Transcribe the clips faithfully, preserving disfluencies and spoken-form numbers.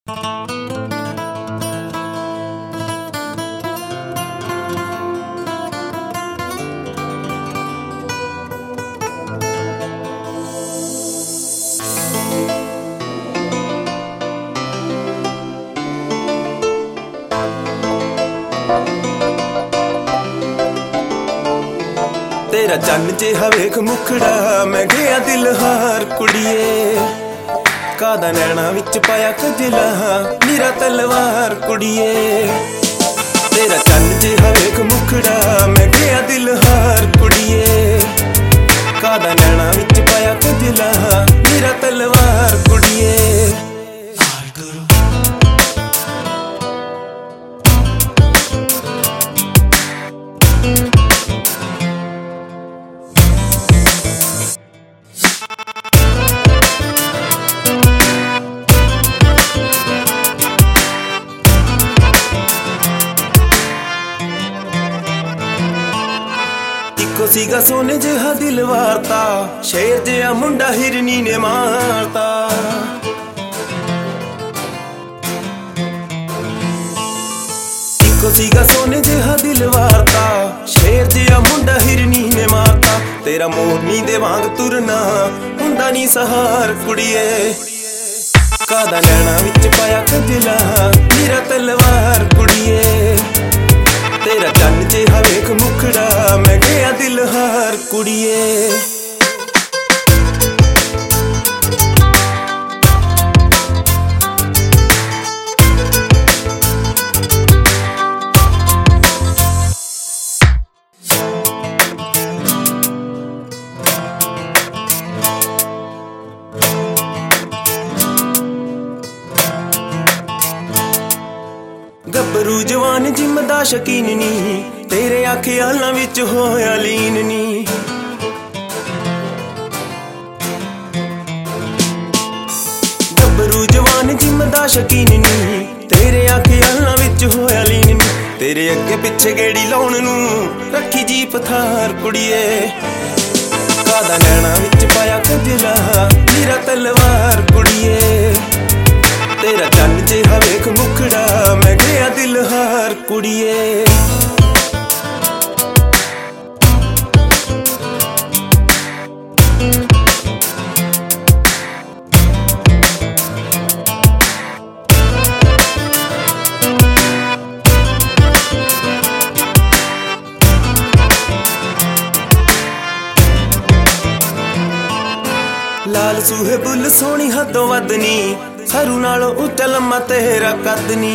तेरा चन्न जिहा वेख मुखड़ा मैं गया दिल हार कुड़िए कादा नैना विच पाया कजला मेरा तलवार कुड़िए तेरा चन्न जिहा वेख मुखड़ा मैं गया दिल हार कुड़िए कादा नैना विच पाया कजला मेरा तलवार कुड़िए सीगा सोने जिहा दिल वारता शेर जिहा मुंडा हिरनी ने मारता इको सीगा सोने जिहा दिल वारता शेर जिहा मुंडा हिरनी ने मारता तेरा मोरनी दे वांग तुरना हुंदा नी सहार कुड़िए कादा नैना विच पाया कजला मेरा तलवार कुड़िए तेरा चन्न जिहा वेख मुखड़ा मैं गया दिल हार कुड़िए गब्बरू जवान जिमदा शकीन नी तेरे ख्यालां विच होया लीन नी गब्बरू जवान जिमदा शकीन नी तेरे ख्यालां विच होया लीन नी तेरे अगे पिछे गेड़ी लाउण नूं रखी जी पथार कुड़िए कादा नैना विच पाया कजला मेरा तलवार कुड़िए तेरा चन्न जिहा वेख मुखड़ा मैं गया दिल हार कुड़िए लाल सूहे बुल सोहनी हदों वध नी सरू नालों उच्चा लम्मा तेरा कद नी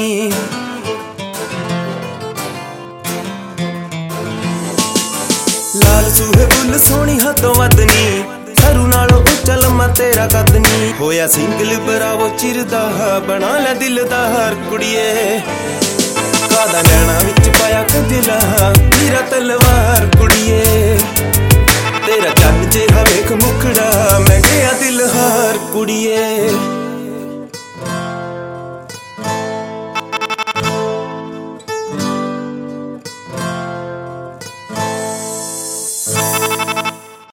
लाल सूहे बुल सोहनी हदों वध नी सरू नालों उच्चा लम्मा तेरा कद नी होया सिंगल बरावो चिरदा बना लै दिलदार कुड़िए कादा नैना